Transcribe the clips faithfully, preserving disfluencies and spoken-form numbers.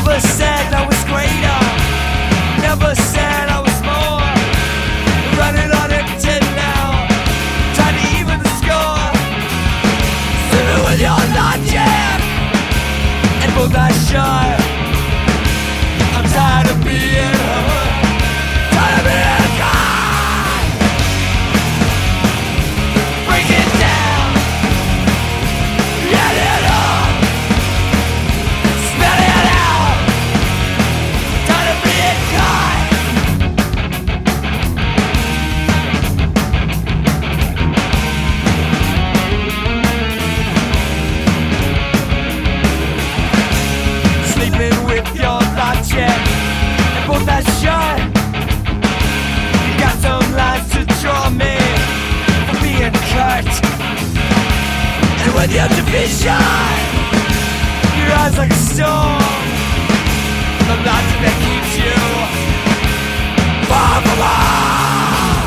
Never said I was greater, never said I was more. Running on empty now, trying to even the score. Swimming with your logic, and both I shot. I'm tired of being hurt, tired of being gone. Break it down, get it up, spell it out. Tired of being gone. Sleeping with your logic, and both that shot. You got some lines to draw me for being cut. And with your division, your eyes like a storm, the logic that keeps you far from home.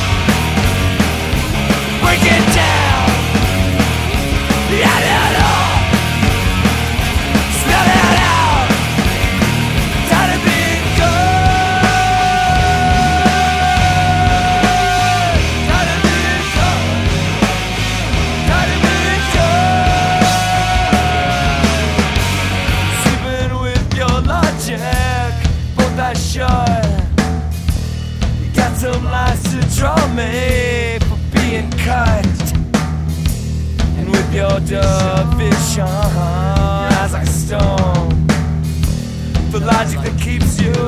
Break it down, get it up, spell it out. Tired of being good, tired of being good, tired of being good. Sleeping with your logic, both that shot. You got some lies to draw me for being cut. And with your division, eyes like a stone, the logic that keeps you